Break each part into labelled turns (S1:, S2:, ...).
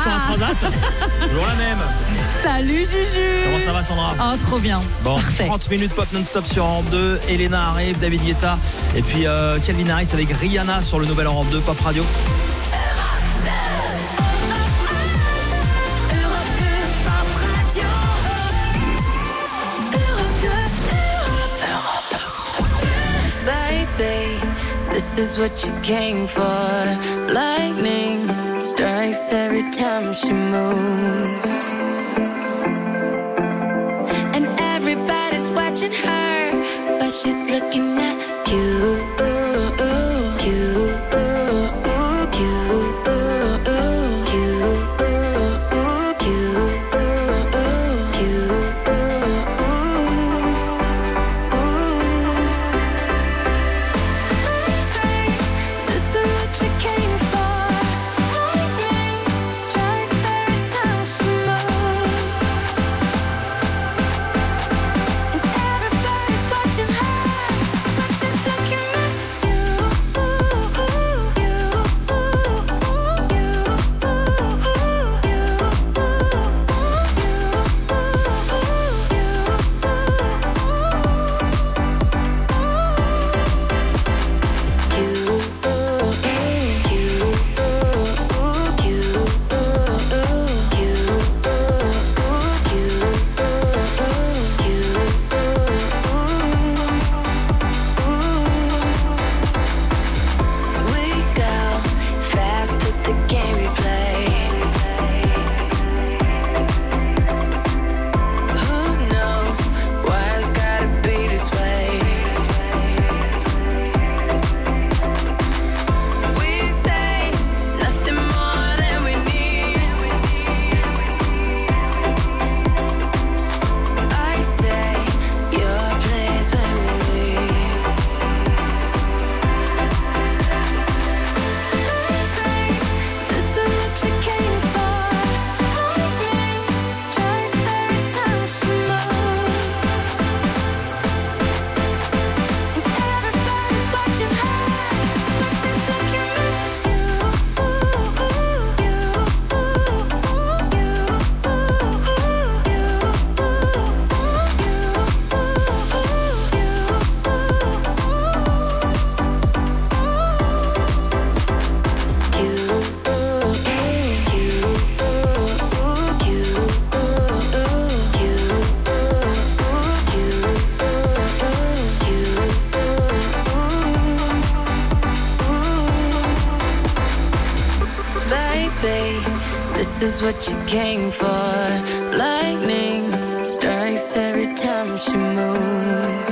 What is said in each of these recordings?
S1: sur un transat. Toujours la même.
S2: Salut Juju.
S1: Comment ça va Sandra?
S2: Oh, trop bien.
S1: Bon,
S2: parfait.
S1: 30 minutes pop non-stop sur Europe 2. Elena arrive, David Guetta. Et puis Calvin Harris avec Rihanna sur le nouvel Europe 2 Pop Radio.
S3: Baby, this is what you came for. Lightning strikes every time she moves, and everybody's watching her, but she's looking at you. What you came for. Lightning strikes every time she moves.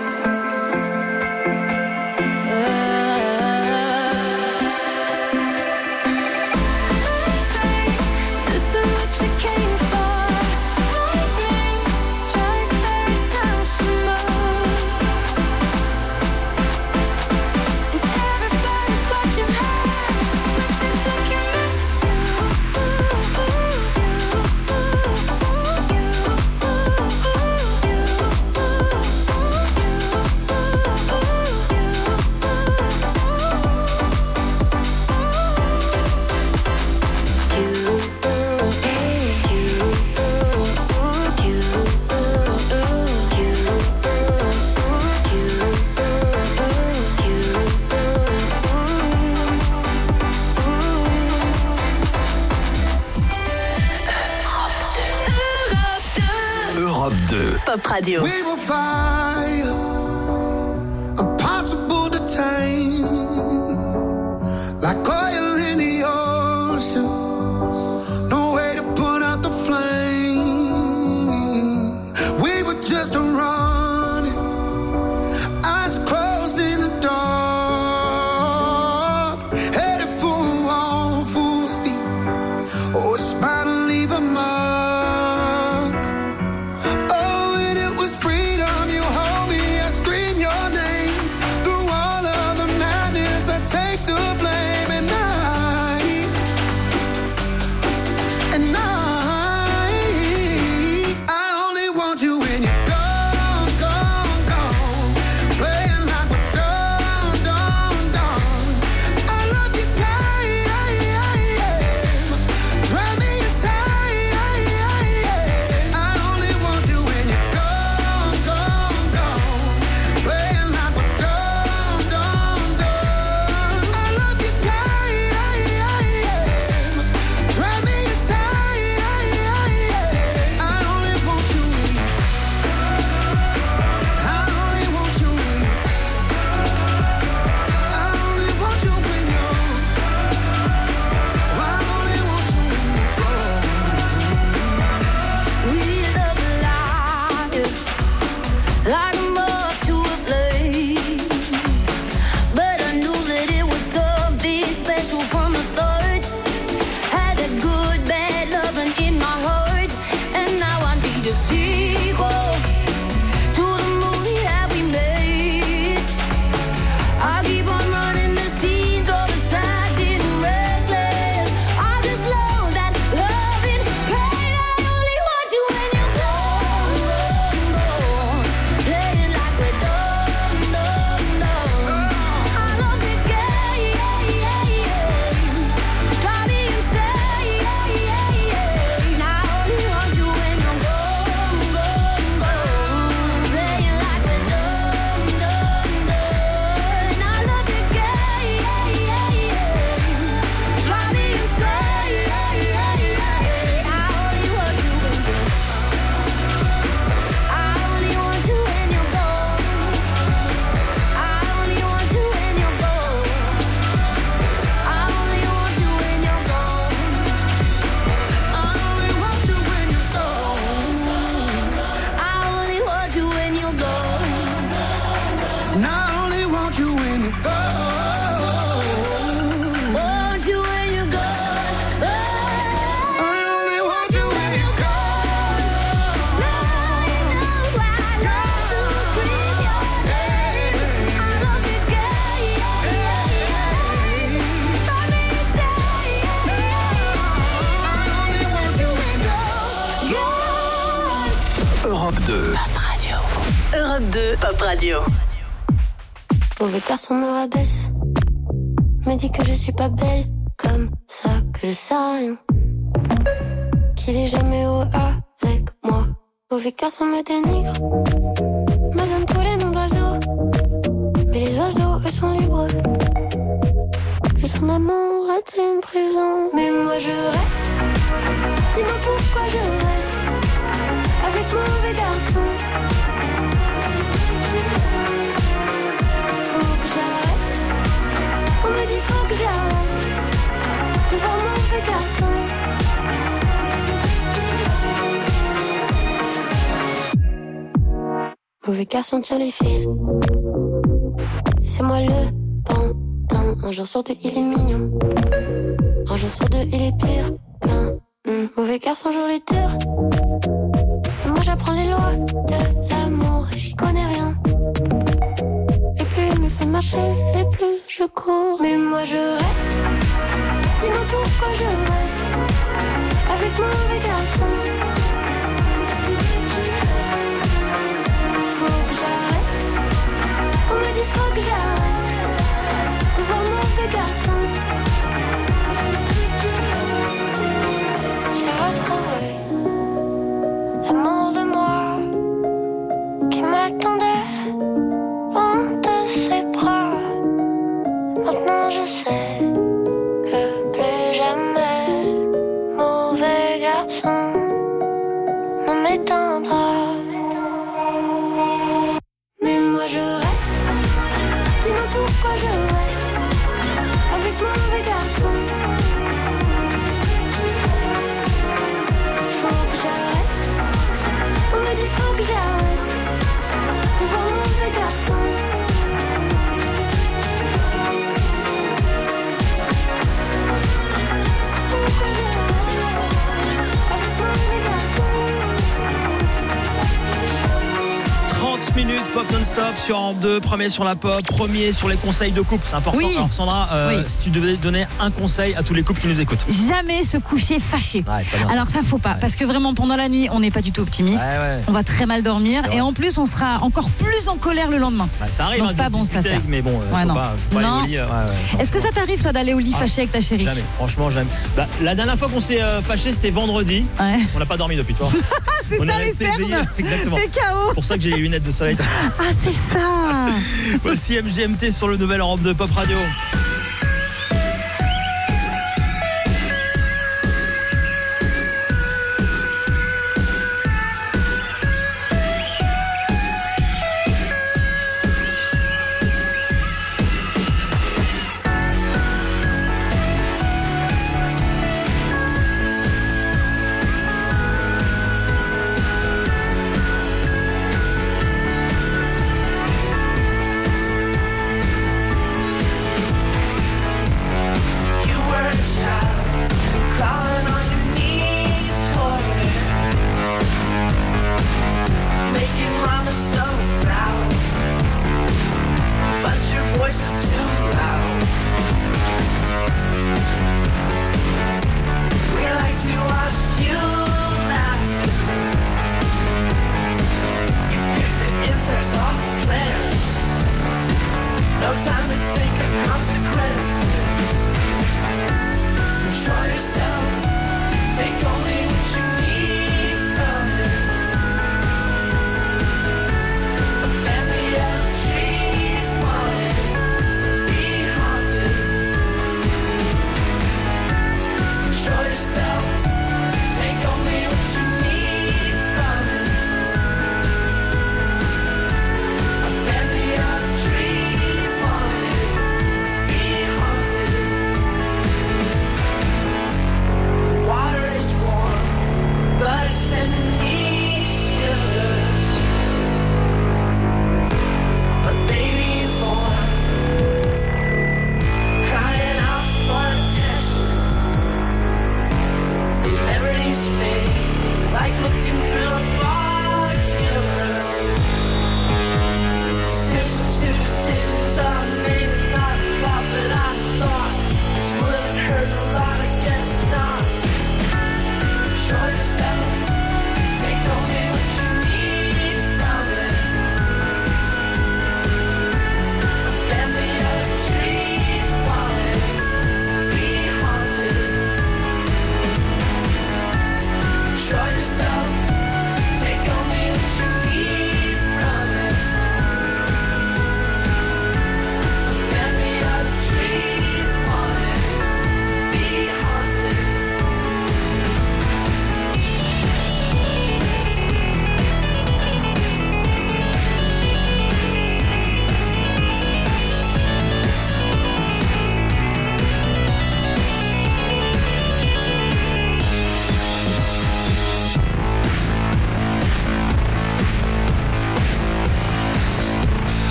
S4: Pop Radio.
S5: We will fight, impossible to tame, like oil in the ocean, no way to put out the flame. We were just running, eyes closed in the dark, headed for a wall full speed, oh, it's bound to leave a mark. Freedom, you hold me, I scream your name through all of the madness.
S2: de Pop Radio.
S3: Mauvais garçon me rabaisse, me dit que je suis pas belle, comme ça que je sais rien, qu'il est jamais heureux avec moi. Mauvais garçon me dénigre, me donne tous les noms d'oiseaux, mais les oiseaux eux sont libres. Plus son amour est une prison, mais moi je reste. Dis-moi pourquoi je reste avec mauvais garçon. Faut que j'arrête. On me dit faut que j'arrête de voir mauvais garçon. Mauvais garçon tire les fils, et c'est moi le pantin. Un jour sur deux il est mignon, un jour sur deux il est pire qu'un mauvais garçon joue les tours. Et moi j'apprends les lois de l'amour et j'y connais rien. Et plus il me fait marcher, et plus je cours. Mais moi je reste. Dis-moi pourquoi je reste avec mauvais garçon. Faut que j'arrête. On me dit faut que j'arrête de voir mauvais garçon. J'ai retrouvé l'amour de moi qui m'attendait loin de ses bras. Maintenant je sais que plus jamais mauvais garçon ne m'éteindra. Mais moi je reste. Dis-moi pourquoi je reste avec mauvais garçon. Faut que j'arrête. On me dit faut que j'arrête de voir mauvais garçon. Pourquoi j'arrête avec mauvais garçon.
S1: 30 minutes pop non-stop sur Europe 2, premier sur la pop, premier sur les conseils de couple, c'est important.
S2: Oui.
S1: Alors Sandra,
S2: Oui.
S1: si tu devais donner un conseil à tous les couples qui nous écoutent.
S2: Jamais se coucher fâché.
S1: Ouais, c'est pas bien.
S2: Alors ça faut pas,
S1: Ouais.
S2: parce que vraiment pendant la nuit on n'est pas du tout optimiste.
S1: Ouais.
S2: On va très mal dormir
S1: C'est vrai.
S2: et en plus on sera encore plus en colère le lendemain.
S1: Ouais, ça arrive,
S2: Donc
S1: hein,
S2: pas
S1: de
S2: bon,
S1: discuter
S2: cette affaire.
S1: mais bon,
S2: Ouais,
S1: faut
S2: non.
S1: pas aller
S2: Non.
S1: au lit.
S2: Est-ce que ça t'arrive toi d'aller au lit fâché avec ta chérie?
S1: Jamais, franchement jamais. Bah, la dernière fois qu'on s'est fâché, c'était vendredi.
S2: Ouais.
S1: On n'a pas dormi depuis, toi.
S2: C'est
S1: On
S2: ça
S1: est
S2: les
S1: resté
S2: cernes.
S1: éveillés. Exactement.
S2: C'est chaos.
S1: C'est pour ça que j'ai les lunettes de soleil.
S2: Ah c'est ça.
S1: Voici MGMT sur le nouvel Europe de Pop Radio.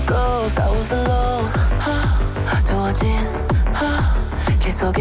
S3: goes, I was alone. 두어진 길 속에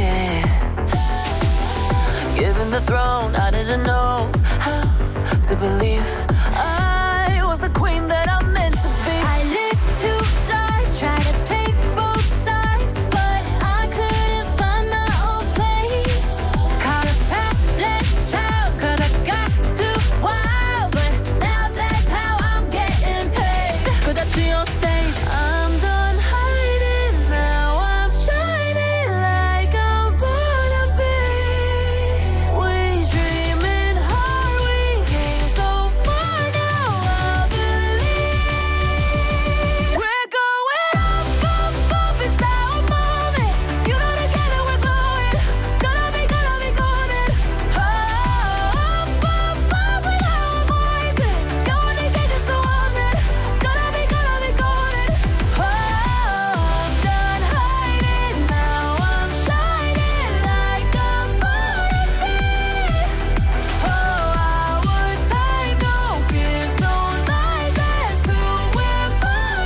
S3: given the throne, I didn't know how to believe I was the queen that I'm meant to be. I lived two lives, tried to pick both sides, but I couldn't find my own place. Caught a prattling child, cause I got too wild, but now that's how I'm getting paid. Could I see on stage? I'm done hiding now, I'm shining like I'm born to be. We dreaming hard, we came so far, now I believe. We're going up, up, up, it's our moment. You know together we're glowing. Gonna be golden. Up, up, up with our voices. Going to get just so often. Gonna be golden. I'm done hiding now, I'm shining like I'm born to be. Our time, no fears, no lies, that's who we're born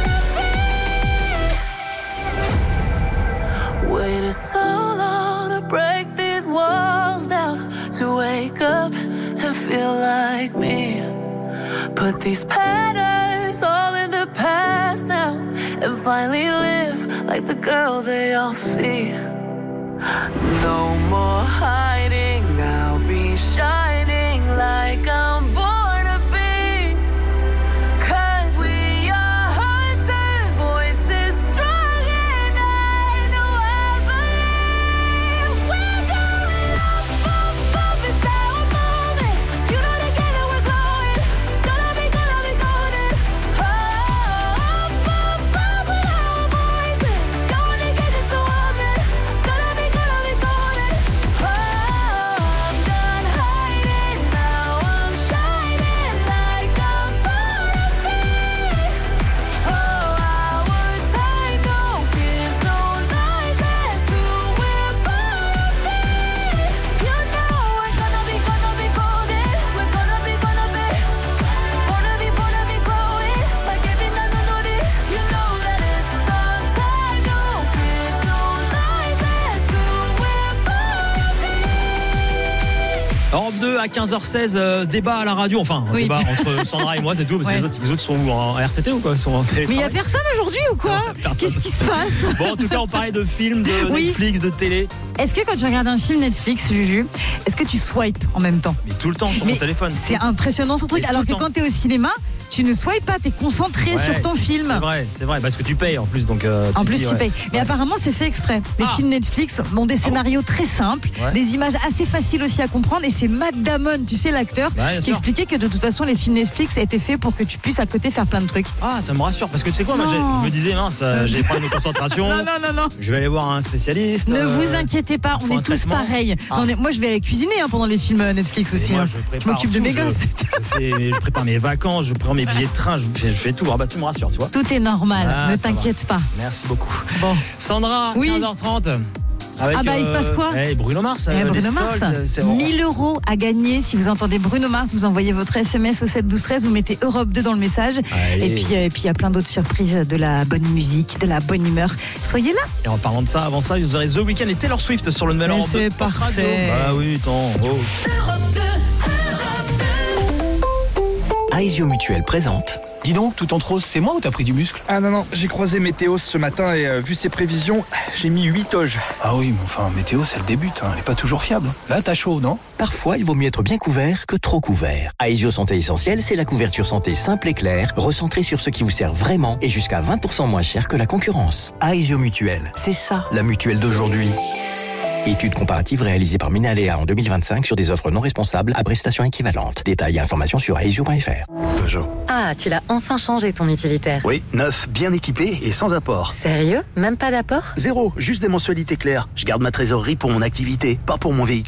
S3: to be. Waited so long to break these walls down, to wake up and feel like me. Put these patterns all in the past now, and finally live like the girl they all see. No more hiding now, be shining like I'm born to be. Cause we are hunters, voices strong, and I know I believe. We're going up, up, it's our moment. You know together we're glowing. Gonna be golden. Up, up, with our voices. Going to get just so often. Gonna be golden. I'm done hiding now, I'm shining like I'm born to be. Our time, no fears, no lies, that's who we're born to be. You know we're gonna be golden. We're gonna be glowing like every night on Nori. You know that it's our time, no fears, no lies, that's who we're born to be.
S1: Europe 2 à 15h16, débat à la radio, enfin
S2: Oui.
S1: débat entre Sandra et moi, c'est tout, parce que
S2: Ouais.
S1: les autres sont où, en RTT ou quoi? Ils sont en
S2: Mais il n'y a
S1: télétravail.
S2: personne aujourd'hui ou quoi?
S1: Personne.
S2: Qu'est-ce qui se passe?
S1: Bon, en tout cas, on parlait de films, de
S2: Oui.
S1: Netflix, de télé,
S2: Est-ce que quand tu regardes un film Netflix, Juju, est-ce que tu swipes en même temps?
S1: mais tout le temps sur
S2: Mais
S1: mon téléphone.
S2: C'est impressionnant ce truc.
S1: Mais tout
S2: Alors
S1: le
S2: que
S1: temps.
S2: quand tu es au cinéma, tu ne swipes pas, tu es concentré
S1: Ouais,
S2: sur ton film.
S1: C'est vrai, parce que tu payes en plus, donc.
S2: En plus,
S1: dis,
S2: tu
S1: ouais.
S2: payes. Mais apparemment, c'est fait exprès. Les
S1: Ah.
S2: films Netflix ont des scénarios très simples,
S1: Ouais.
S2: des images assez faciles aussi à comprendre. Et c'est Matt Damon, tu sais, l'acteur,
S1: Ouais, bien
S2: qui
S1: sûr.
S2: expliquait que de toute façon, les films Netflix étaient faits pour que tu puisses à côté faire plein de trucs.
S1: Ah, ça me rassure, parce que tu sais quoi, moi,
S2: Non.
S1: je me disais, mince, j'ai pas de concentration.
S2: non.
S1: Je vais aller voir un spécialiste.
S2: Ne vous inquiétez pas,
S1: faut
S2: on
S1: un
S2: est tous
S1: traitement.
S2: pareils.
S1: Ah.
S2: Moi, je vais cuisiner pendant les films Netflix
S1: Et
S2: aussi.
S1: moi,
S2: hein.
S1: je prépare
S2: Je m'occupe de
S1: tout,
S2: mes gosses.
S1: je prépare mes vacances, je prends mes billets de train, je fais tout. Ah bah tu me rassures, tu vois.
S2: Tout est normal,
S1: Ah,
S2: ne
S1: ça va.
S2: t'inquiète pas.
S1: Merci beaucoup.
S2: Bon.
S1: Sandra,
S2: Oui.
S1: 15h30. Avec,
S2: Ah bah, il se passe quoi?
S1: Bruno Mars.
S2: Eh,
S1: les
S2: Bruno Mars,
S1: soldes, c'est
S2: 1000 € à gagner. Si vous entendez Bruno Mars, vous envoyez votre SMS au 7 12 13, vous mettez Europe 2 dans le message.
S1: Allez.
S2: Et puis il y a plein d'autres surprises, de la bonne musique, de la bonne humeur. Soyez là.
S1: Et en parlant de ça, avant ça, vous aurez The Weeknd et Taylor Swift sur le nouvel
S2: Mais
S1: Europe
S2: c'est
S1: 2 Pop Radio.
S2: parfait.
S1: Ah oui, attends. Oh.
S3: Europe 2,
S4: Aesio Mutuel présente. Dis donc, tout en rose, c'est moi ou t'as pris du muscle?
S6: Ah non, j'ai croisé Météo ce matin et vu ses prévisions, j'ai mis 8 toges.
S4: Ah oui, mais enfin, météo, c'est le début, hein. Elle est pas toujours fiable. Là, t'as chaud, non? Parfois, il vaut mieux être bien couvert que trop couvert. Aesio Santé Essentielle, c'est la couverture santé simple et claire, recentrée sur ce qui vous sert vraiment et jusqu'à 20% moins cher que la concurrence. Aesio Mutuel, c'est ça, la mutuelle d'aujourd'hui. Étude comparative réalisée par Minalea en 2025 sur des offres non responsables à prestations équivalentes. Détails et informations sur aesio.fr.
S7: Peugeot.
S8: Ah, tu l'as enfin changé ton utilitaire.
S7: Oui, neuf, bien équipé et sans apport.
S8: Sérieux? Même pas d'apport?
S7: Zéro, juste des mensualités claires. Je garde ma trésorerie pour mon activité, pas pour mon véhicule.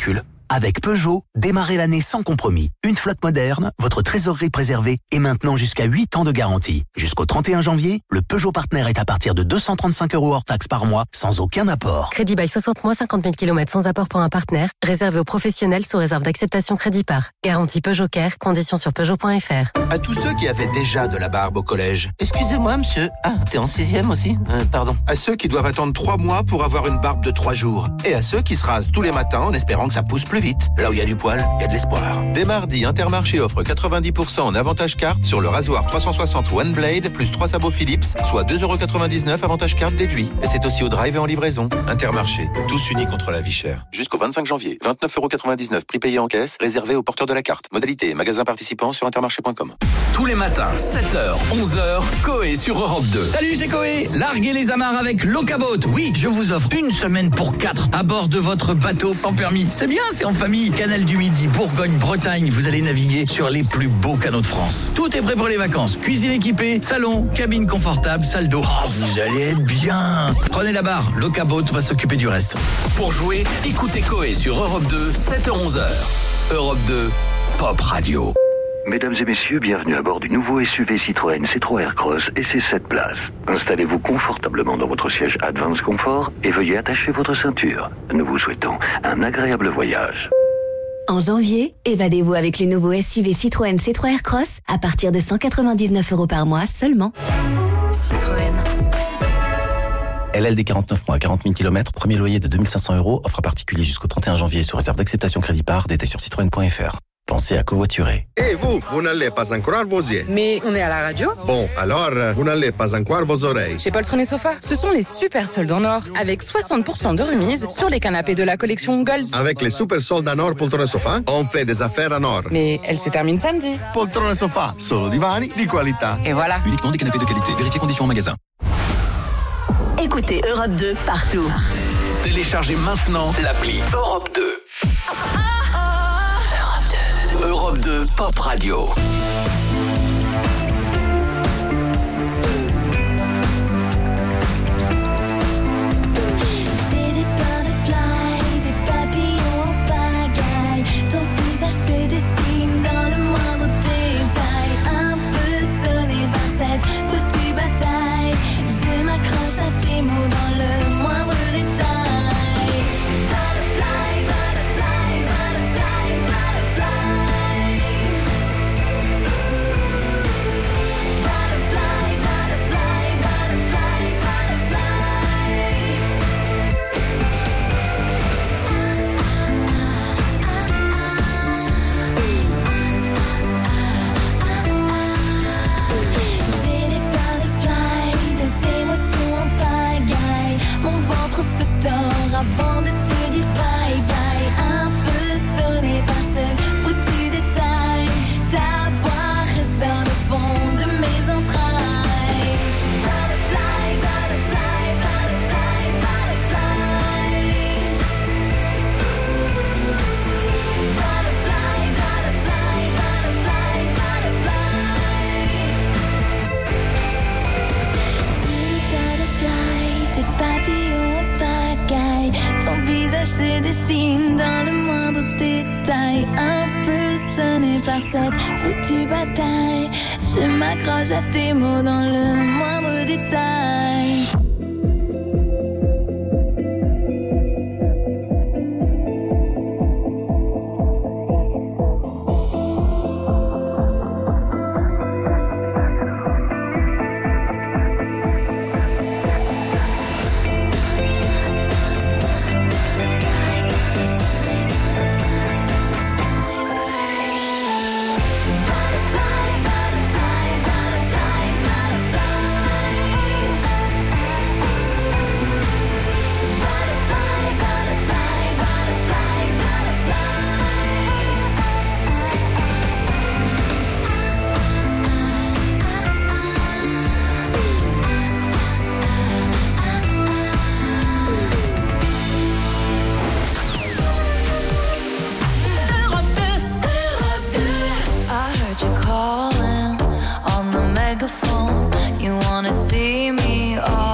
S7: Avec Peugeot, démarrez l'année sans compromis. Une flotte moderne, votre trésorerie préservée et maintenant jusqu'à 8 ans de garantie. Jusqu'au 31 janvier, le Peugeot Partner est à partir de 235 € hors taxe par mois, sans aucun apport.
S8: Crédit by 60 mois, 50 000 km sans apport pour un partenaire. Réservé aux professionnels sous réserve d'acceptation crédit par. Garantie Peugeot Care, conditions sur Peugeot.fr.
S9: À tous ceux qui avaient déjà de la barbe au collège. Excusez-moi, monsieur. Ah, t'es en 6e aussi pardon. À ceux qui doivent attendre 3 mois pour avoir une barbe de 3 jours. Et à ceux qui se rasent tous les matins en espérant que ça pousse plus vite. Là où il y a du poil, il y a de l'espoir. Dès mardi, Intermarché offre 90% en avantage carte sur le rasoir 360 One Blade plus 3 sabots Philips, soit 2,99 € avantage carte déduit. Et c'est aussi au drive et en livraison. Intermarché, tous unis contre la vie chère. Jusqu'au 25 janvier, 29,99 € prix payé en caisse, réservé aux porteurs de la carte. Modalité et magasin participant sur intermarché.com.
S10: Tous les matins, 7h, 11h, Coé sur Europe 2.
S11: Salut, c'est Coé. Larguez les amarres avec Locaboat. Oui, je vous offre une semaine pour 4 à bord de votre bateau sans permis. C'est bien, c'est en famille. Canal du Midi, Bourgogne, Bretagne. Vous allez naviguer sur les plus beaux canaux de France. Tout est prêt pour les vacances. Cuisine équipée, salon, cabine confortable, salle d'eau. Oh, vous allez être bien. Prenez la barre. Locaboat va s'occuper du reste.
S10: Pour jouer, écoutez Coé sur Europe 2, 7h-11h. Europe 2, Pop Radio.
S12: Mesdames et messieurs, bienvenue à bord du nouveau SUV Citroën C3 Aircross et ses 7 places. Installez-vous confortablement dans votre siège Advance Comfort et veuillez attacher votre ceinture. Nous vous souhaitons un agréable voyage.
S13: En janvier, évadez-vous avec le nouveau SUV Citroën C3 Aircross à partir de 199 € par mois seulement.
S8: Citroën.
S14: LLD 49 mois, 40 000 km, premier loyer de 2500 €, offre à particulier jusqu'au 31 janvier sous réserve d'acceptation crédit par, détail sur citroën.fr. Pensez à covoiturer.
S15: Et vous n'allez pas encore vos yeux.
S16: Mais on est à la radio.
S15: Bon, alors, vous n'allez pas encore vos oreilles.
S16: Chez Poltron et Sofa, ce sont les super soldes en or, avec 60% de remise sur les canapés de la collection Gold.
S15: Avec les super soldes en or Poltron et Sofa, on fait des affaires en or.
S16: Mais elle se termine samedi.
S15: Poltron et Sofa, solo divani di qualità.
S16: Et voilà.
S4: Uniquement des canapés de qualité. Vérifiez conditions en magasin.
S17: Écoutez Europe 2 partout.
S10: Téléchargez maintenant l'appli Europe 2. Europe 2 Pop Radio.
S3: C'est des butterflies, des papillons en pagaille. Ton visage se dessine dans le moindre détail. Un peu sonné par cette foutue bataille. Je m'accroche à tes mots dans le moindre détail. Butterfly, butterfly, butterfly, butterfly. Avant de te dire bye bye, un peu sonné par ce foutu détail. Ta voix résonne au fond de mes entrailles. Butterfly, butterfly, butterfly, butterfly. Butterfly, butterfly, butterfly, butterfly. C'est le butterfly, tes papillons. Ton visage se dessine dans le moindre détail. Un peu sonné par cette foutue bataille. Je m'accroche à tes mots dans le moindre détail.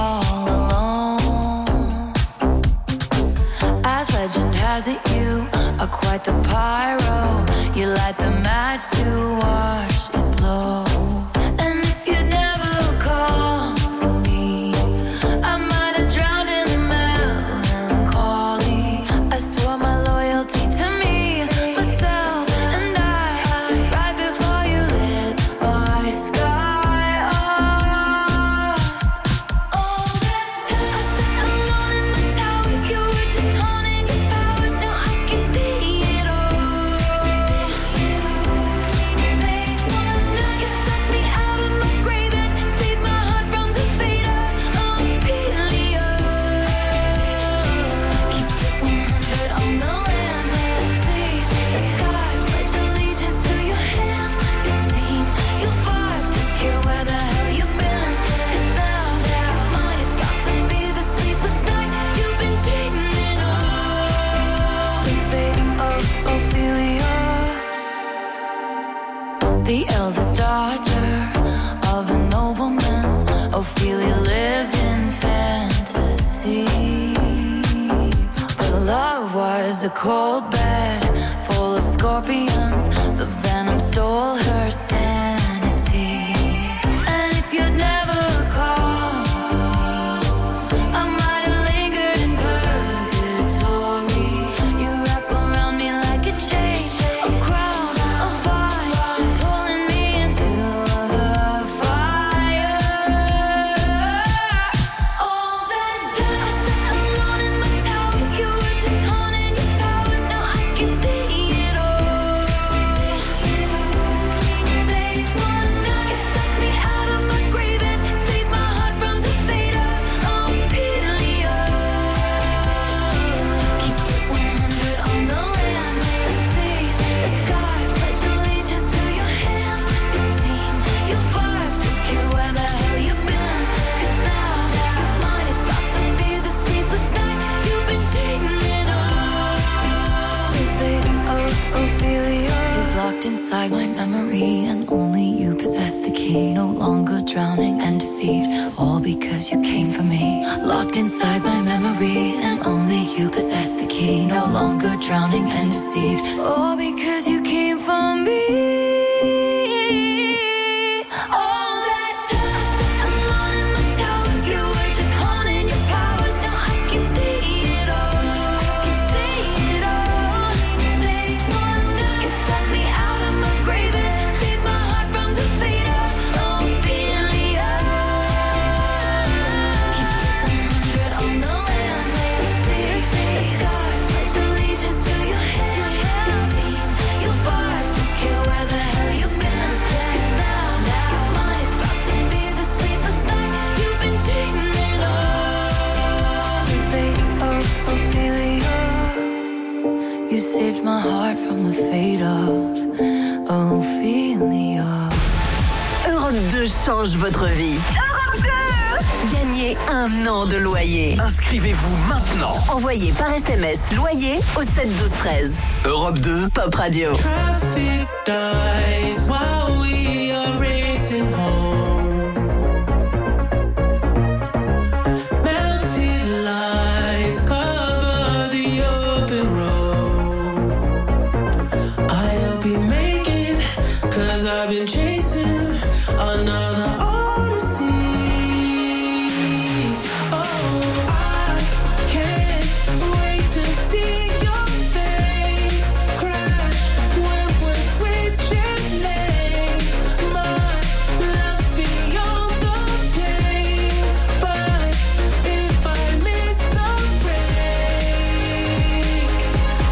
S3: Has it you
S17: are quite the pyro. You light the match to watch it blow. And if you never call for me, I might have drowned in the melancholy. I swore my loyalty to me, myself, and I. Right before you lit my sky up. All that time I sat alone in my tower, you were just honing your powers. Now I can see it all. Late one night, you took me out of my grave and saved my heart from the fate of Ophelia. Keep it 100 on the land, let's see the sky. Pledge allegiance to your hands, your team, your vibes. Don't care where the hell you've been. 'Cause now your mind is about to be the sleepless night you've been dreaming of. The fate of Ophelia, the eldest daughter of a nobleman. Ophelia lived in fantasy, but love was a cold bed full of scorpions. The venom stole her sanity. And if you'd never called for me, I might have lingered in purgatory. You wrap around me like a chain, a crown, a vine, pulling me into the fire. All that time I sat alone in my tower, you were just honing your powers. Now I can see it all. Late one night, you took me out of my grave and saved my heart from the fate of Ophelia. Keep it 100 on the land, let's see the sky. Pledge allegiance to your hands, your team, your vibes. Don't care where the hell you've been. 'Cause now your mind is about to be the sleepless night you've been dreaming of. The fate of Ophelia is locked inside my memory, and only you possess the key. No longer drowning and deceived, all because you came for me. Locked inside my memory, and only you possess the key. No longer drowning and deceived, all because you came for me. All that time I sat alone in my tower, you were just honing your powers. Now I can see it all. I can see it all. Late one night, you took me out of my grave and saved my heart from the fate of Ophelia. Keep it 100 on the land, let's see the sky. Pledge allegiance to your hands, your team, your vibes. Don't care where the hell you've been. 'Cause now your mind is about to be the sleepless night you've been dreaming of. The fate of Ophelia, you saved my heart from the fate of Ophelia.
S18: Europe 2 change votre vie. Europe 2 Gagnez 1 an de loyer.
S10: Inscrivez-vous maintenant.
S18: Envoyez par SMS loyer au 7 12 13.
S10: Europe 2,
S18: Pop Radio.
S19: Traffic dies while we are racing home. Melted lights cover the open road. I hope you make it, 'cause I've been chasing another odyssey. Oh, I can't wait to see your face crash when we're switching lanes. My love's beyond the pain, but if I miss the break,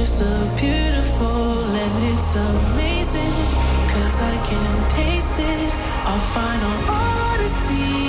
S19: so beautiful and it's amazing, 'cause I can taste it, our final odyssey.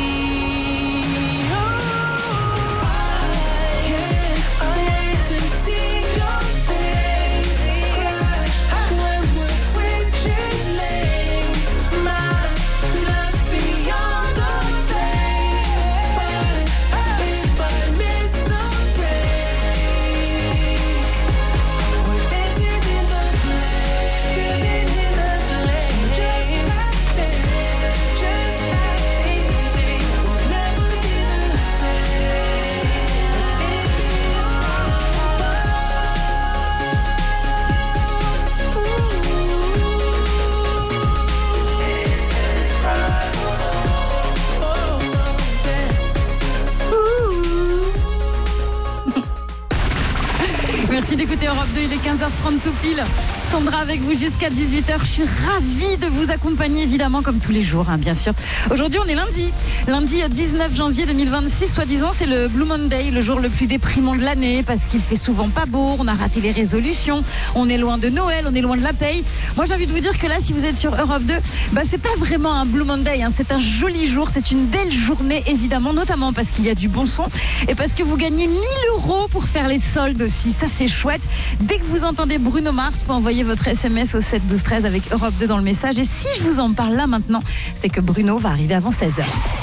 S2: Merci d'écouter Europe 2, il est 15h30 tout pile. Sandra avec vous jusqu'à 18h. Je suis ravie de vous accompagner, évidemment, comme tous les jours, bien sûr. Aujourd'hui, on est lundi. Lundi 19 janvier 2026, soi-disant, c'est le Blue Monday, le jour le plus déprimant de l'année, parce qu'il fait souvent pas beau, on a raté les résolutions, on est loin de Noël, on est loin de la paye. Moi, j'ai envie de vous dire que là, si vous êtes sur Europe 2, c'est pas vraiment un Blue Monday, c'est un joli jour, c'est une belle journée, évidemment, notamment parce qu'il y a du bon son et parce que vous gagnez 1 000 € pour faire les soldes aussi. Ça, c'est chouette. Dès que vous entendez Bruno Mars, vous envoyez votre SMS au 7 12 13 avec Europe 2 dans le message. Et si je vous en parle là maintenant, c'est que Bruno va arriver avant 16h.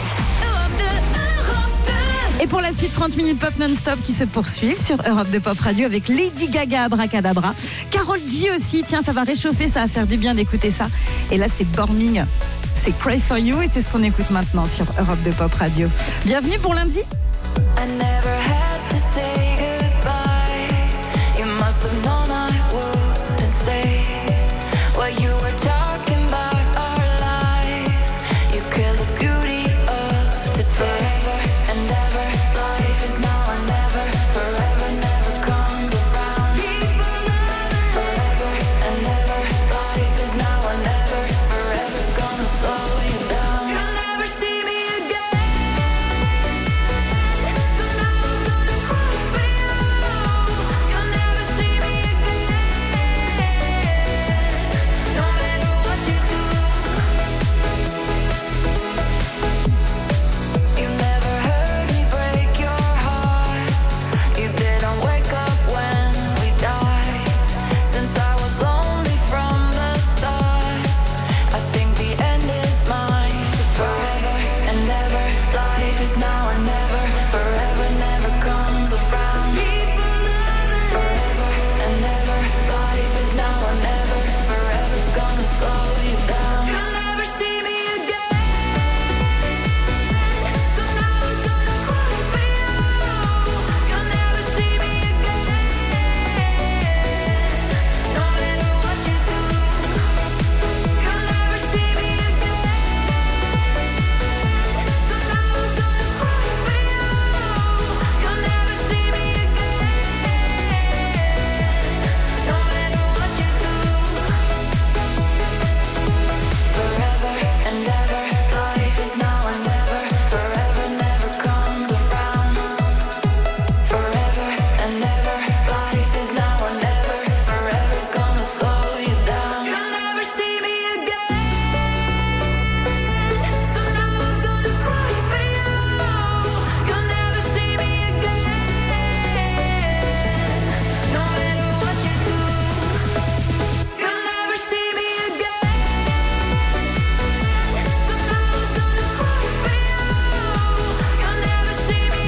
S2: Et pour la suite, 30 minutes pop non-stop qui se poursuivent sur Europe 2 Pop Radio avec Lady Gaga, Abracadabra. Karol G aussi, tiens, ça va réchauffer, ça va faire du bien d'écouter ça. Et là, c'est Borming, c'est Cry For You et c'est ce qu'on écoute maintenant sur Europe 2 Pop Radio. Bienvenue pour lundi.
S17: I never had to say goodbye. You must have known I wouldn't say what you were talking about our life. You killed the beauty of today. Forever and ever, life is now or never. Forever never comes around. Forever and ever, life is now or never. Forever's gonna slow you down. You'll never see me again. So now I'm gonna cry for you. You'll never see me again. No matter what you do. You never heard me break your heart. You didn't wake up when we died. Since I was lonely from the start, I think the end is mine. Forever and ever, life is now or never. Forever never comes around. Forever and ever, life is now or never. Forever's gonna slow you down. You'll never see me again. So now I'm gonna cry for you. You'll never see me again. No matter what you do. You'll never see me again. So now I'm gonna cry for you. You'll never see me again. No matter what you do. Forever and ever, life is now or never. Forever never comes around. Forever and ever, life is now or never. Forever's gonna slow you down. You'll never see me again. So now I'm gonna cry for you. You'll never see me again. No matter what you do. You'll never see me again. So now I'm gonna cry for you. You'll never see me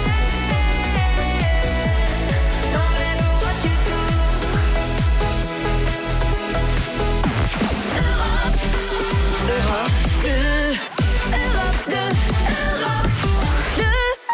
S17: again. No matter what you do. Europe 2, Europe 2, Europe 2.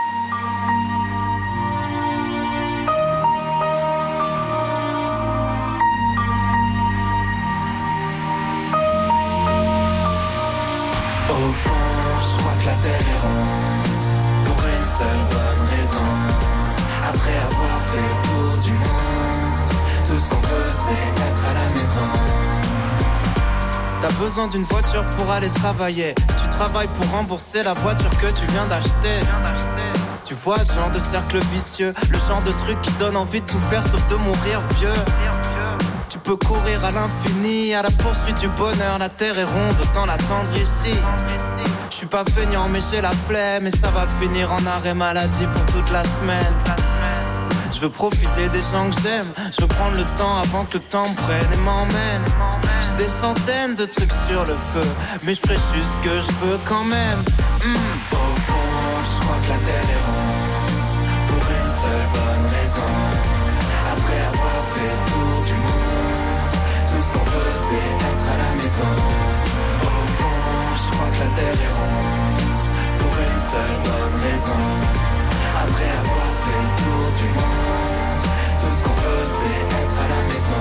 S19: Au fond, je crois que la terre est ronde, pour une seule bonne raison. Après avoir fait le tour du monde, tout ce qu'on veut c'est être à la maison.
S20: T'as besoin d'une voiture pour aller travailler. Tu travailles pour rembourser la voiture que tu viens d'acheter. Tu vois le genre de cercle vicieux, le genre de truc qui donne envie de tout faire sauf de mourir vieux. Tu peux courir à l'infini, à la poursuite du bonheur. La terre est ronde, autant l'attendre ici. Je suis pas feignant mais j'ai la flemme, et ça va finir en arrêt maladie pour toute la semaine. Je veux profiter des gens que j'aime, je veux prendre le temps avant que le temps me prenne et m'emmène. J'ai des centaines de trucs sur le feu, mais je ferai juste ce que je veux quand même.
S19: Au fond, je crois que la terre est ronde, pour une seule bonne raison. Après avoir fait le tour du monde, tout ce qu'on veut c'est être à la maison. Au fond, je crois que la terre est ronde, pour une seule bonne raison. Après avoir fait le tour du monde, tout ce qu'on veut c'est être à la maison.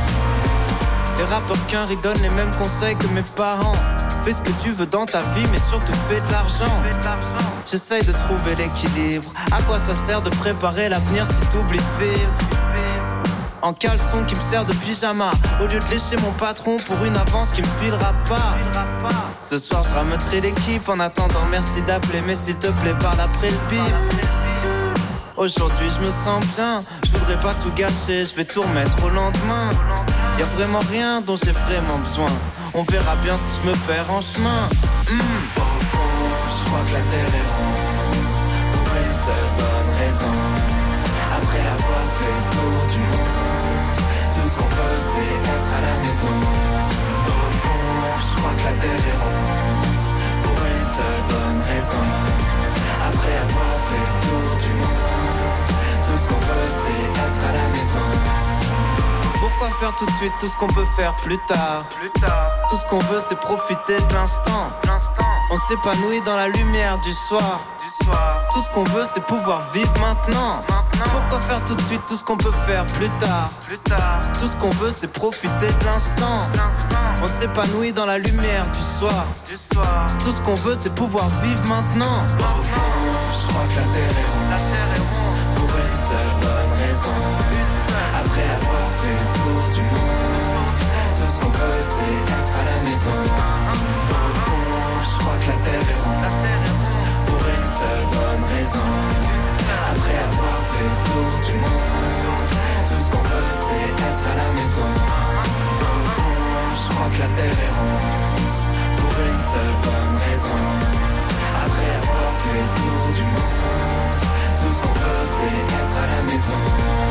S20: Les rappeurs qu'un donnent les mêmes conseils que mes parents. Fais ce que tu veux dans ta vie, mais surtout fais de l'argent. J'essaye de trouver l'équilibre. À quoi ça sert de préparer l'avenir si t'oublies de vivre? En caleçon qui me sert de pyjama, au lieu de lécher mon patron pour une avance qui me filera pas. Ce soir je rameuterai l'équipe. En attendant merci d'appeler, mais s'il te plaît parle après le bip. Aujourd'hui je me sens bien, je voudrais pas tout gâcher, je vais tout remettre au lendemain. Y'a vraiment rien dont j'ai vraiment besoin, on verra bien si je me perds en chemin.
S19: Au fond, je crois que la terre est ronde, pour une seule bonne raison. Après avoir fait le tour du monde, tout ce qu'on veut c'est être à la maison. Au fond, je crois que la terre est ronde, pour une seule bonne raison. Après avoir fait le tour du monde, tout ce qu'on veut c'est être à la maison.
S20: Pourquoi faire tout de suite tout ce qu'on peut faire plus tard? Tout ce qu'on veut c'est profiter de l'instant. On s'épanouit dans la lumière du soir. Tout ce qu'on veut c'est pouvoir vivre maintenant. Pourquoi faire tout de suite tout ce qu'on peut faire plus tard? Tout ce qu'on veut c'est profiter de l'instant. On s'épanouit dans la lumière du soir. Tout ce qu'on veut c'est pouvoir vivre maintenant.
S19: Au fond, je crois que la terre est ronde, pour une seule bonne raison. Après avoir fait le tour du monde, tout ce qu'on veut c'est être à la maison. Au fond, je crois que la terre est ronde, pour une seule bonne raison. Après avoir fait le tour du monde, tout ce qu'on veut c'est être à la maison. Au fond, je crois que la terre est ronde, pour une seule bonne raison. Après avoir fait le tour du monde, tout ce qu'on veut c'est être à la maison.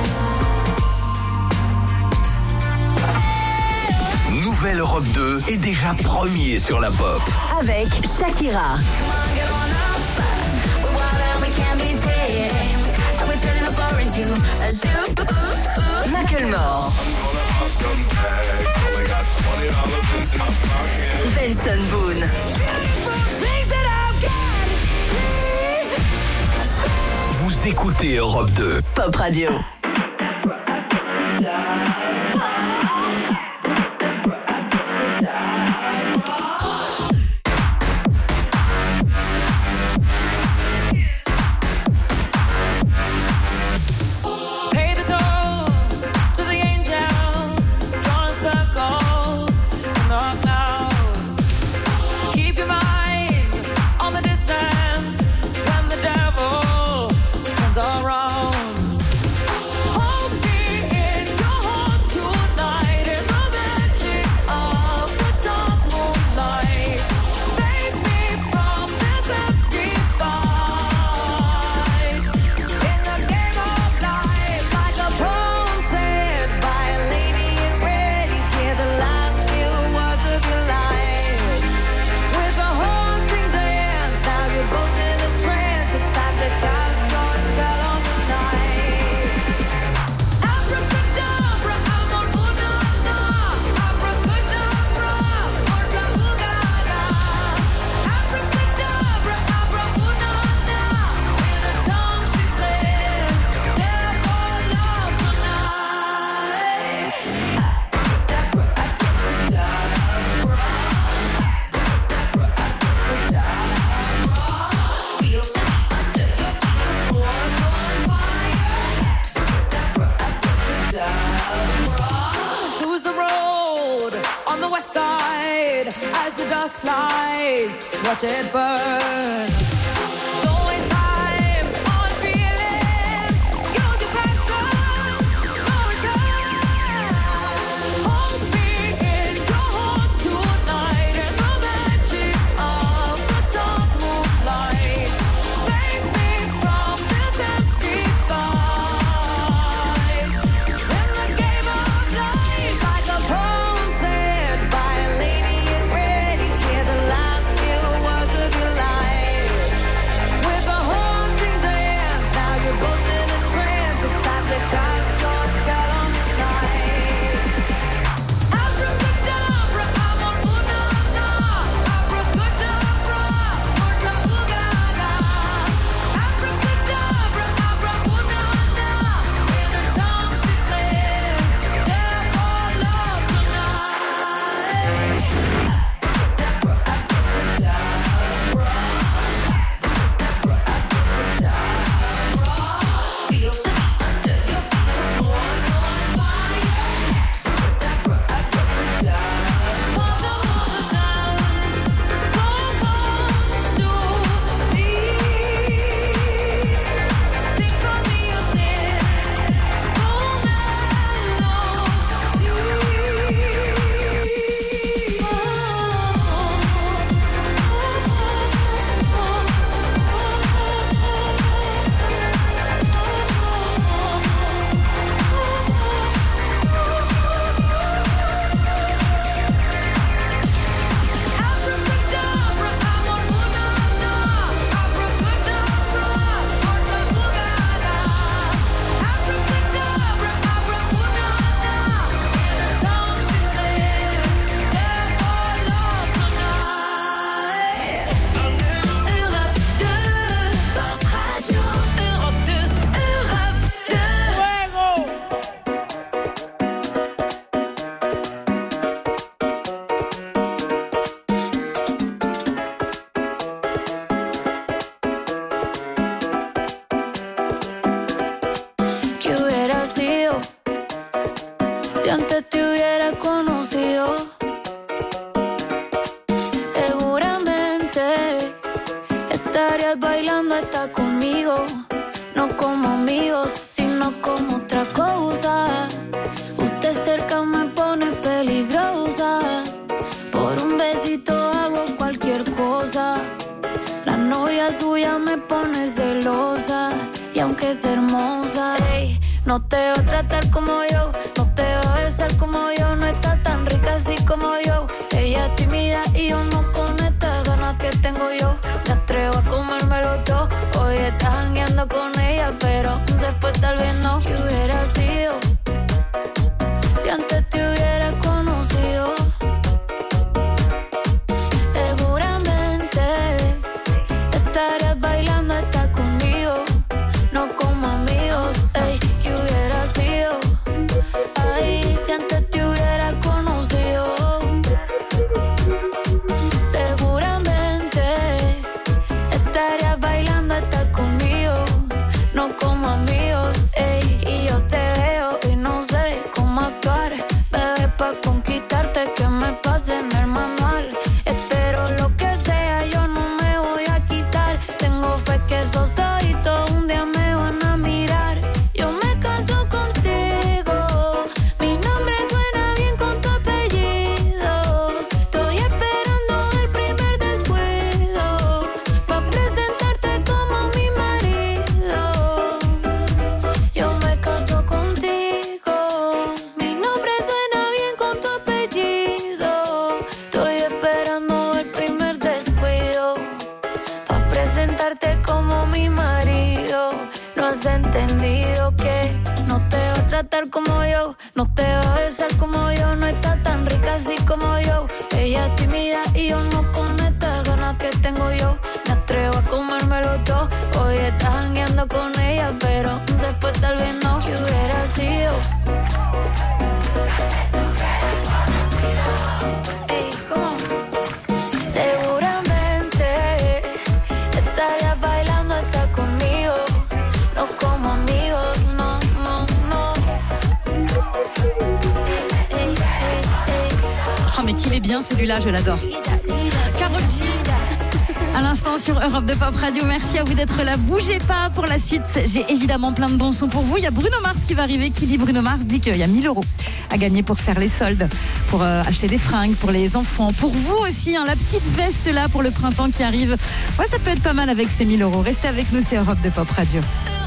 S10: Nouvelle Europe 2 est déjà premier sur la pop.
S18: Avec Shakira. Macklemore. Benson Boone.
S10: Vous écoutez Europe 2.
S18: Pop Radio.
S17: Watch it burn. Don't waste time on
S3: está conmigo. No como amigos, sino como otra cosa. Usted cerca me pone peligrosa. Por un besito hago cualquier cosa. La novia suya me pone celosa. Y aunque es hermosa, ey, no te va a tratar como yo, no te va a besar como yo. No está tan rica así como yo. Ella es tímida y yo no con estas ganas que tengo yo. Me atrevo a comérmelo todo. Hoy estás jangueando con ella, pero después tal vez no. ¿Qué hubiera sido si antes te hubiera conocido? Seguramente estarías bailando hasta conmigo. No como amigos, ey, ¿qué hubiera sido? Ay, si antes te hubiera conocido. Seguramente estarías bailando hasta conmigo. No como amigos, ey, y yo te veo y no sé cómo actuar. Bebé, pa' conquistarte que me pase en el manual. Espero lo que sea, yo no me voy a quitar. Tengo fe que esos ojitos un día me van a mirar. Yo me caso contigo, mi nombre suena bien con tu apellido. Estoy esperando el primer descuido pa' presentarte como mi marido. Yo me caso contigo, mi nombre suena bien con tu apellido. Estoy esperando el primer descuido pa' presentarte como mi marido. No has entendido que no te va a tratar como yo, no te va a besar como yo. No está tan rica así como yo. Ella es tímida y yo no con estas ganas que tengo yo. Me atrevo a comérmelo todo. Hoy estás jangueando con ella, pero después tal vez no. ¿Qué hubiera sido? Ey, ¿cómo? Seguramente estarías bailando hasta conmigo. No como amigos, no, no, no. Ey, ey, ey, ey.
S2: Oh mais qu'il est bien celui-là, je l'adore. Karol G. À l'instant sur Europe 2 Pop Radio, merci à vous d'être là. Bougez pas pour la suite, j'ai évidemment plein de bons sons pour vous. Il y a Bruno Mars qui va arriver. Qui dit Bruno Mars dit qu'il y a 1000 € à gagner pour faire les soldes, pour acheter des fringues pour les enfants. Pour vous aussi, hein, la petite veste là pour le printemps qui arrive. Ouais, ça peut être pas mal avec ces 1000 €. Restez avec nous, c'est Europe 2 Pop Radio.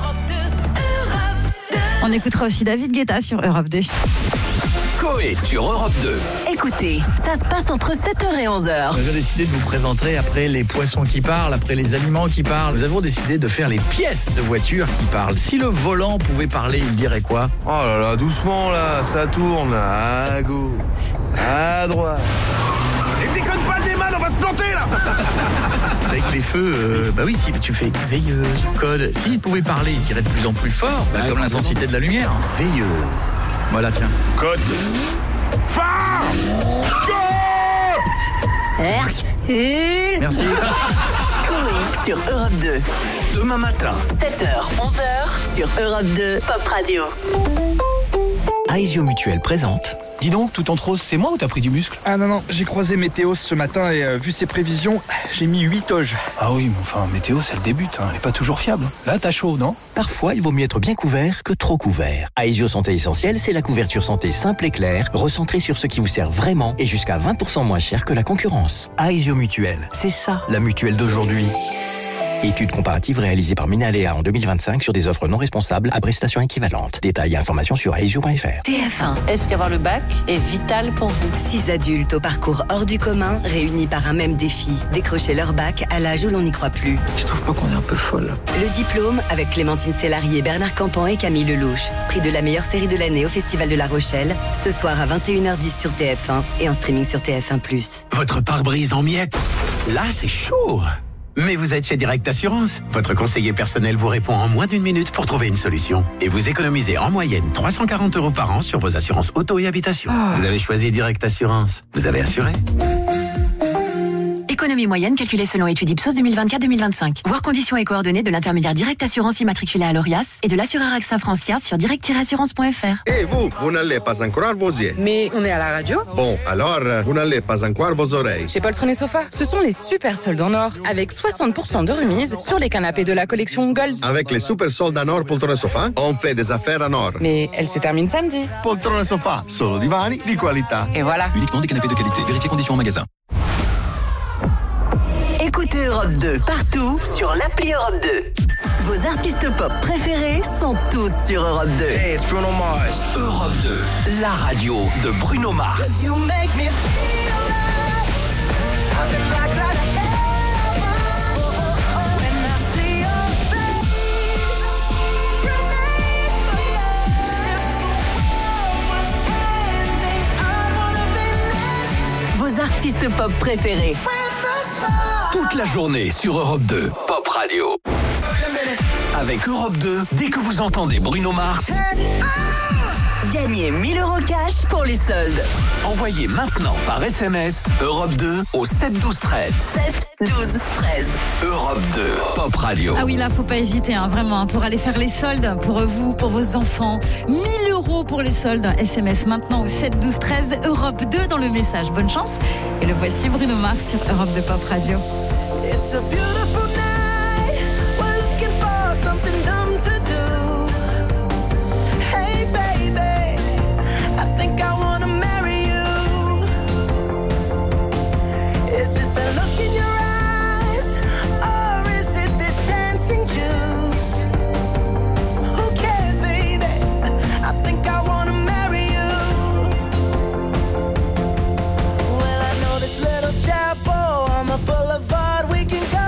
S2: On écoutera aussi David Guetta sur Europe 2.
S10: Coé sur Europe 2.
S18: Écoutez, ça se passe entre 7h et 11h.
S11: Nous avons décidé de vous présenter après les poissons qui parlent, après les aliments qui parlent. Nous avons décidé de faire les pièces de voiture qui parlent. Si le volant pouvait parler, il dirait quoi?
S21: Oh là là, doucement là, ça tourne là, à gauche, à droite. Et déconne pas le démal, on va se planter là.
S11: Avec les feux, bah oui, si tu fais veilleuse, code. S'il pouvait parler, il dirait de plus en plus fort, bah, comme l'intensité de la lumière.
S21: Veilleuse.
S11: Voilà, tiens.
S21: Code. Phare. Stop.
S18: Hercule.
S11: Merci.
S18: Coé sur Europe 2.
S21: Demain matin.
S18: 7h, 11h sur Europe 2 Pop Radio.
S4: Aesio Mutuel présente. Dis donc, tout en rose, c'est moi ou t'as pris du muscle?
S6: Ah non, j'ai croisé Météos ce matin et vu ses prévisions, j'ai mis 8 oges.
S4: Ah oui, mais enfin, Météos, elle débute, hein, elle est pas toujours fiable. Là, t'as chaud, non? Parfois, il vaut mieux être bien couvert que trop couvert. Aesio Santé Essentielle, c'est la couverture santé simple et claire, recentrée sur ce qui vous sert vraiment et jusqu'à 20% moins cher que la concurrence. Aesio Mutuel, c'est ça, la mutuelle d'aujourd'hui. Étude comparative réalisée par Minalea en 2025 sur des offres non responsables à prestations équivalentes. Détails et informations sur aesio.fr.
S18: TF1. Est-ce qu'avoir le bac est vital pour vous? 6 adultes au parcours hors du commun, réunis par un même défi. Décrocher leur bac à l'âge où l'on n'y croit plus.
S11: Je trouve pas qu'on est un peu folle.
S18: Le diplôme avec Clémentine Célari et Bernard Campan et Camille Lelouch. Prix de la meilleure série de l'année au Festival de La Rochelle. Ce soir à 21h10 sur TF1 et en streaming sur TF1+.
S10: Votre pare-brise en miettes? Là, c'est chaud. Mais vous êtes chez Direct Assurance. Votre conseiller personnel vous répond en moins d'1 minute pour trouver une solution. Et vous économisez en moyenne 340 € par an sur vos assurances auto et habitation. Vous avez choisi Direct Assurance. Vous avez assuré.
S5: Économie moyenne calculée selon étude Ipsos 2024-2025. Voir conditions et coordonnées de l'intermédiaire Direct Assurance immatriculé à l'ORIAS et de l'assureur AXA France Yard sur direct-assurance.fr.
S15: Et vous n'allez pas encore vos yeux.
S16: Mais on est à la radio.
S15: Bon, alors, vous n'allez pas encore vos oreilles.
S16: Chez Poltron et Sofa, ce sont les super soldes en or, avec 60% de remise sur les canapés de la collection Gold.
S15: Avec les super soldes en or Poltron et Sofa, on fait des affaires en or.
S16: Mais elle se termine samedi.
S15: Poltron et Sofa, solo divani di qualità.
S16: Et voilà.
S22: Uniquement des canapés de qualité. Vérifiez conditions en magasin.
S23: Écoutez Europe 2 partout sur l'appli Europe 2. Vos artistes pop préférés sont tous sur Europe 2.
S21: Hey, it's Bruno Mars.
S10: Europe 2, la radio de Bruno Mars.
S23: You make me feel like I've been locked out of heaven. When I see your face, remain for you. If the world was ending, I wanna be left. Vos artistes pop préférés.
S10: Toute la journée sur Europe 2, Pop Radio. Avec Europe 2, dès que vous entendez Bruno Mars,
S23: gagnez 1000 € cash pour les soldes.
S10: envoyez maintenant par SMS Europe 2 au 7 12 13.
S23: 7 12 13.
S10: Europe 2, Pop Radio.
S2: Ah oui, là, faut pas hésiter, hein, vraiment, pour aller faire les soldes pour vous, pour vos enfants. 1000 € pour les soldes. SMS maintenant au 7 12 13. Europe 2 dans le message. Bonne chance. Et le voici, Bruno Mars sur Europe 2 Pop Radio.
S23: It's a beautiful night. We're looking for something dumb to do. Hey baby, I think I wanna marry you. Is it the look in your eyes, or is it this dancing juice? Who cares, baby? I think I wanna marry you. Well, I know this little chapel on the boulevard we can go.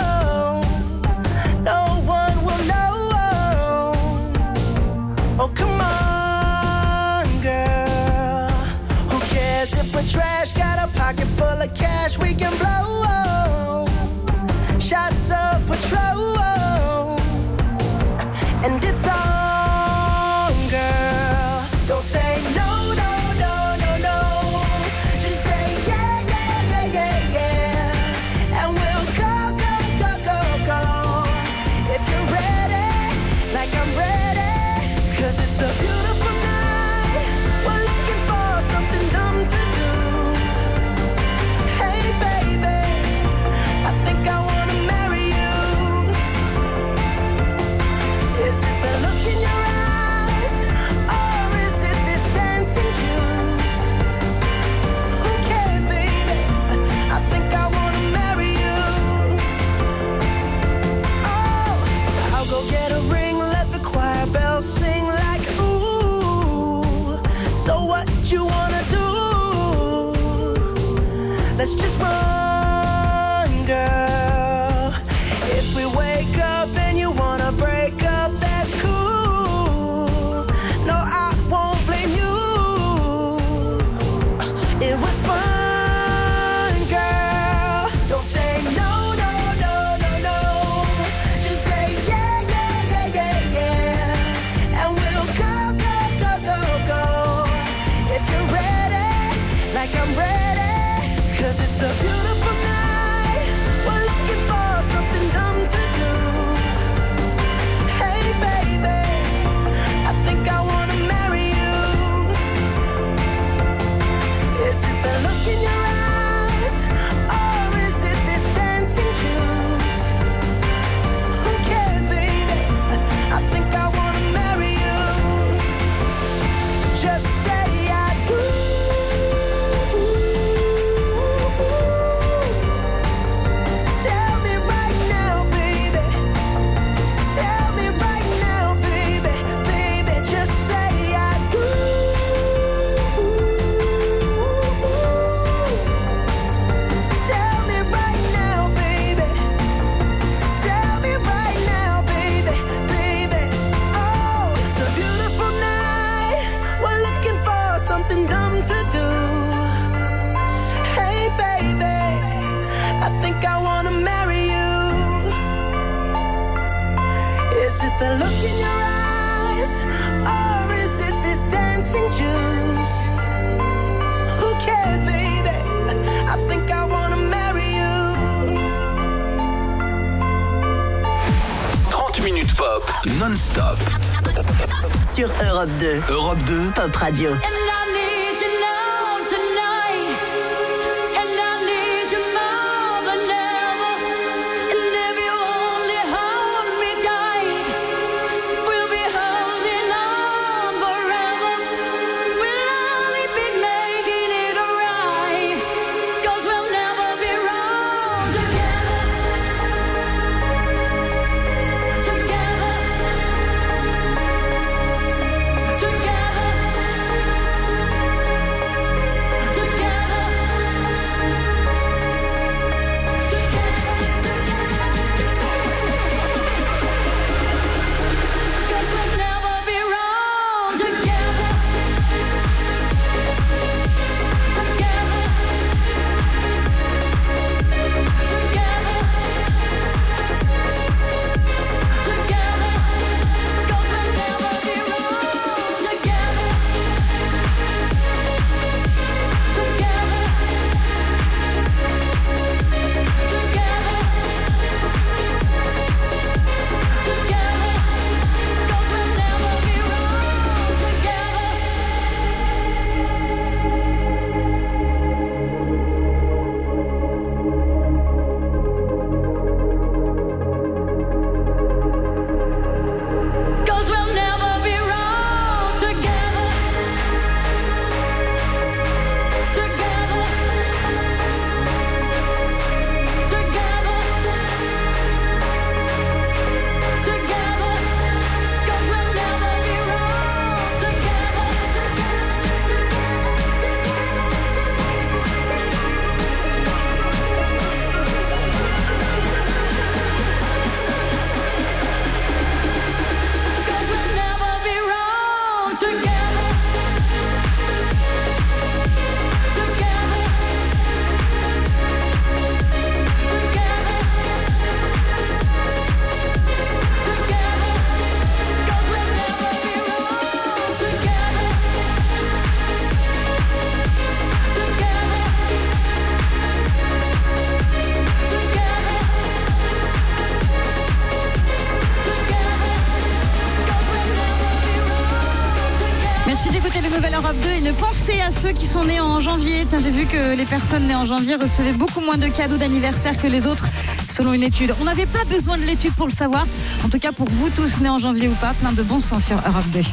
S23: No one will know. Oh, come on, girl. Who cares if we're trash? Got a pocket full of cash we can blow. Shots of Patrol. And it's on, girl. Don't say no, no, no, no, no. Just say yeah, yeah, yeah, yeah, yeah. And we'll go, go, go, go, go. If you're ready, like I'm ready. 'Cause it's a beautiful night. We're looking for something dumb to do. Hey baby, I think I wanna marry you. Is it the look in your eyes, or is it this dancing juice? Who cares, baby? I think I wanna marry you. Oh, I'll go get a ring, let the choir bells sing like ooh. So what you wanna do? Let's just run, girl. If we wake up and you wanna break up, that's cool. No, I won't blame you. It was fun, girl. Don't say no, no, no, no, no. Just say yeah, yeah, yeah, yeah, yeah. And we'll go, go, go, go, go. If you're ready, like I'm ready. 'Cause it's a beautiful night. We're looking for something dumb to do. Hey baby, I think I wanna marry you. Is it the look in your eyes, or is it this dancing juice? Who cares, baby? I think I wanna marry you. Just say I do. Tell me right now, baby. Tell me right now, baby. Baby, just say I do. Tell me right now, baby. Tell me right now, baby. Baby, oh, it's a beautiful night. We're looking for something dumb to do. Hey, baby, I think I wanna marry you. Is it the look in your eyes, or is it this dancing juice? Who cares, baby? I think I wanna marry you.
S22: non-stop.
S1: Sur Europe 2.
S22: Europe 2,
S1: Pop Radio.
S2: Merci d'écouter le nouvel Europe 2 et ne pensez à ceux qui sont nés en janvier. Tiens, j'ai vu que les personnes nées en janvier recevaient beaucoup moins de cadeaux d'anniversaire que les autres, selon une étude. On n'avait pas besoin de l'étude pour le savoir. En tout cas, pour vous tous nés en janvier ou pas, plein de bon sens sur Europe 2.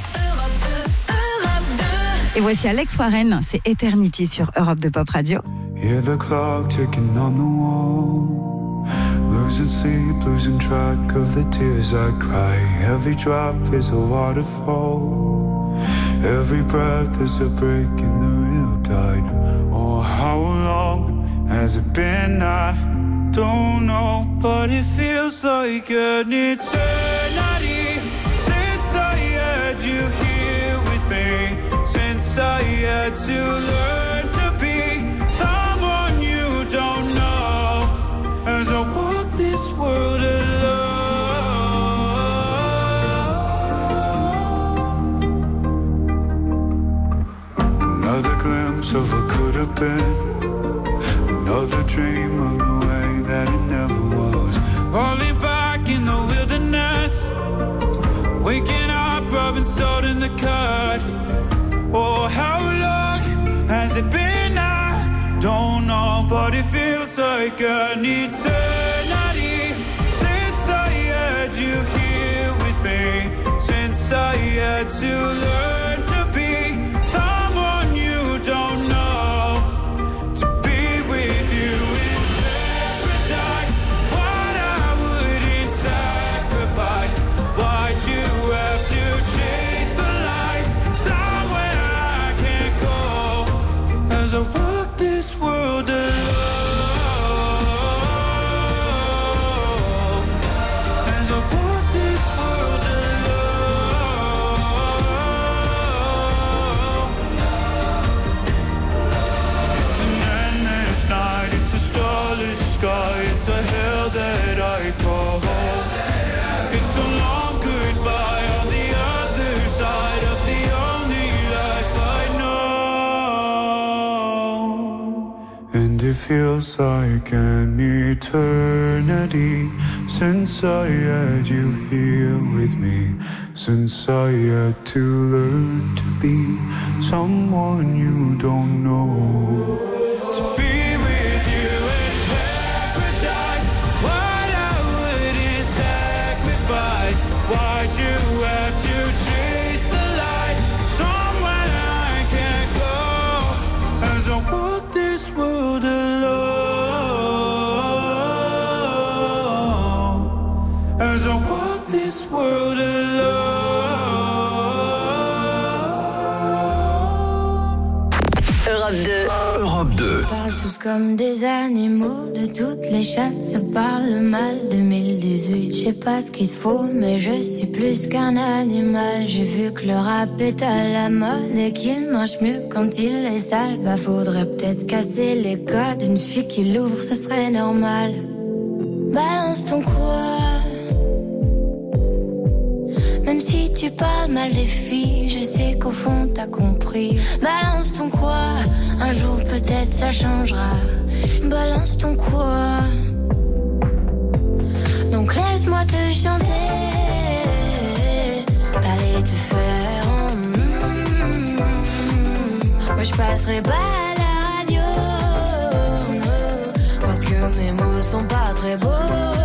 S2: Et voici Alex Warren, c'est Eternity sur Europe 2 Pop Radio.
S7: Hear the clock ticking on the wall. Losing sleep, losing track of the tears I cry. Every drop is a waterfall. Every breath is a break in the real tide. Oh, how long has it been? I don't know, but it feels like an eternity since I had you here with me. Since I had to learn to be someone you don't know. As I walk this world alone. Another glimpse of what could have been. Another dream of the way that it never was. Falling back in the wilderness. Waking up, rubbing salt in the cut. Oh, how long has it been? I don't know, but it feels like an eternity since I had you here with me. Since I had to learn to be someone you don't know. To be with you in paradise. What I wouldn't sacrifice. Why'd you have to chase the light somewhere I can't go? As I walk this world alone. As I walk this world alone. And it feels like an eternity since I had you here with me, since I had to learn to be someone you don't know. To be with you in paradise, what I wouldn't sacrifice. Why'd you have to chase the light somewhere I can't go? As I walk this world alone, as I walk this world alone.
S1: Europe 2.
S22: Europe 2.
S3: Ils parlent tous comme des animaux, de toutes les chattes, ça parle mal. 2018, je sais pas ce qu'il te faut, mais je suis plus qu'un animal. J'ai vu que le rap est à la mode et qu'il marche mieux quand il est sale. Bah faudrait peut-être casser les codes, une fille qui l'ouvre, ce serait normal. Balance ton quoi. Même si tu parles mal des filles, je sais qu'au fond t'as compris. Balance ton quoi, un jour peut-être ça changera. Balance ton quoi. Donc laisse-moi te chanter, t'allais te faire moi je passerai pas à la radio, parce que mes mots sont pas très beaux.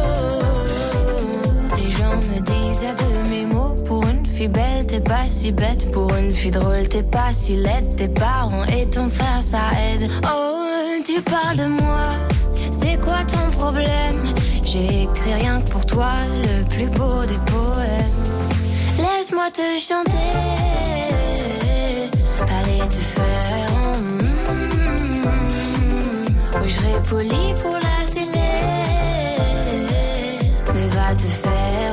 S3: Les gens me disent y'a de mes mots. Pour une fille belle t'es pas si bête, pour une fille drôle t'es pas si laide. Tes parents et ton frère ça aide. Oh tu parles de moi, c'est quoi ton problème? J'ai écrit rien que pour toi, le plus beau des poèmes. Laisse-moi te chanter, t'allais te faire oui je serai poli pour la télé, mais va te faire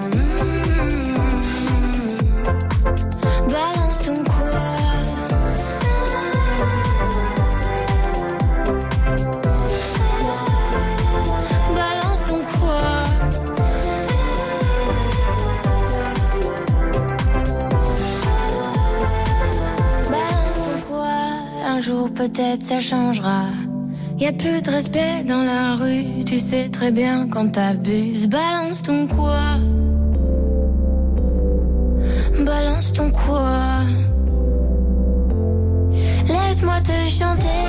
S3: balance ton quoi. Balance ton quoi. Balance ton quoi. Un jour peut-être ça changera. Y'a plus de respect dans la rue, tu sais très bien quand t'abuses. Balance ton quoi. Balance ton quoi. Laisse-moi te chanter,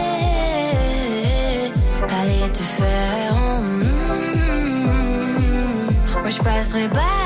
S3: t'allais te faire moi je passerai pas